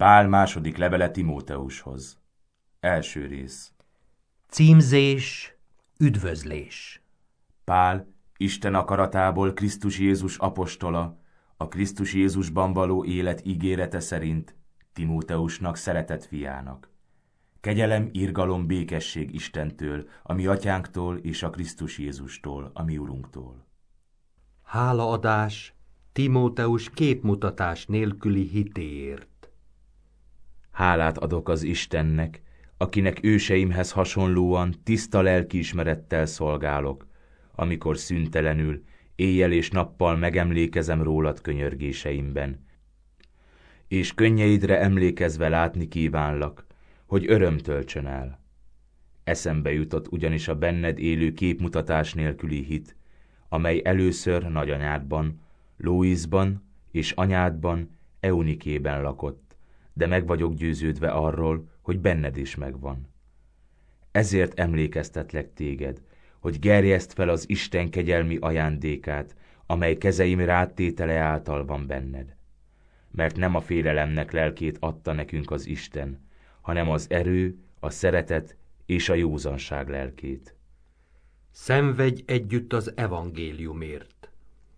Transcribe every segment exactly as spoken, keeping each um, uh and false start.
Pál második levele Timóteushoz. Első rész. Címzés, üdvözlés. Pál, Isten akaratából Krisztus Jézus apostola, a Krisztus Jézusban való élet ígérete szerint, Timóteusnak, szeretett fiának. Kegyelem, irgalom, békesség Istentől, a mi atyánktól és a Krisztus Jézustól, a mi urunktól. Hálaadás Timóteus képmutatás nélküli hitéért. Hálát adok az Istennek, akinek őseimhez hasonlóan tiszta lelkiismerettel szolgálok, amikor szüntelenül, éjjel és nappal megemlékezem rólad könyörgéseimben. És könnyeidre emlékezve látni kívánlak, hogy öröm töltsön el. Eszembe jutott ugyanis a benned élő képmutatás nélküli hit, amely először nagyanyádban, Lóiszban és anyádban, Eunikében lakott, de meg vagyok győződve arról, hogy benned is megvan. Ezért emlékeztetlek téged, hogy gerjeszd fel az Isten kegyelmi ajándékát, amely kezeim ráttétele által van benned. Mert nem a félelemnek lelkét adta nekünk az Isten, hanem az erő, a szeretet és a józanság lelkét. Szenvedj együtt az evangéliumért.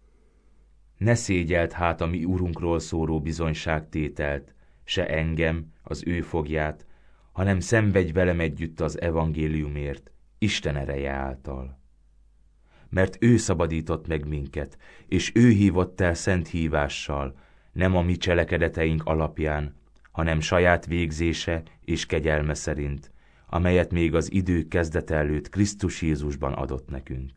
Ne szégyeld hát a mi Urunkról szóró bizonyságtételt, se engem, az ő fogját, hanem szenvedj velem együtt az evangéliumért, Isten ereje által. Mert ő szabadított meg minket, és ő hívott el szent hívással, nem a mi cselekedeteink alapján, hanem saját végzése és kegyelme szerint, amelyet még az idők kezdete előtt Krisztus Jézusban adott nekünk.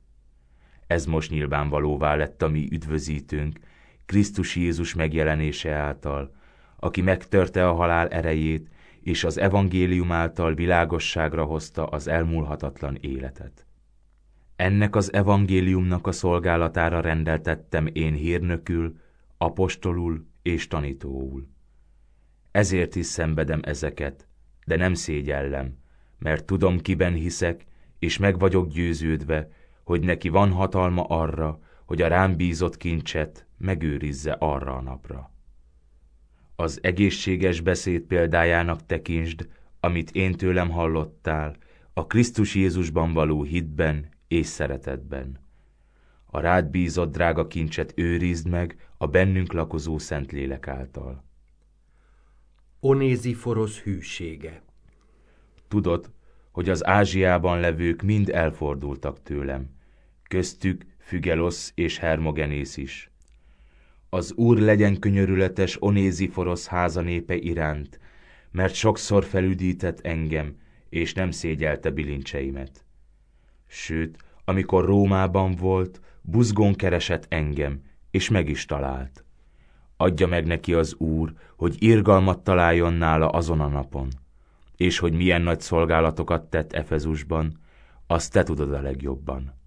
Ez most nyilvánvalóvá lett a mi üdvözítőnk, Krisztus Jézus megjelenése által, aki megtörte a halál erejét, és az evangélium által világosságra hozta az elmúlhatatlan életet. Ennek az evangéliumnak a szolgálatára rendeltettem én hírnökül, apostolul és tanítóul. Ezért is szenvedem ezeket, de nem szégyellem, mert tudom, kiben hiszek, és meg vagyok győződve, hogy neki van hatalma arra, hogy a rám bízott kincset megőrizze arra a napra. Az egészséges beszéd példájának tekintsd, amit én tőlem hallottál, a Krisztus Jézusban való hitben és szeretetben. A rád bízott drága kincset őrizd meg a bennünk lakozó Szentlélek által. Onéziforosz hűsége. Tudod, hogy az Ázsiában levők mind elfordultak tőlem, köztük Fügelosz és Hermogenész is. Az Úr legyen könyörületes Onéziforosz házanépe iránt, mert sokszor felüdített engem, és nem szégyelte bilincseimet. Sőt, amikor Rómában volt, buzgón keresett engem, és meg is talált. Adja meg neki az Úr, hogy irgalmat találjon nála azon a napon, és hogy milyen nagy szolgálatokat tett Efezusban, azt te tudod a legjobban.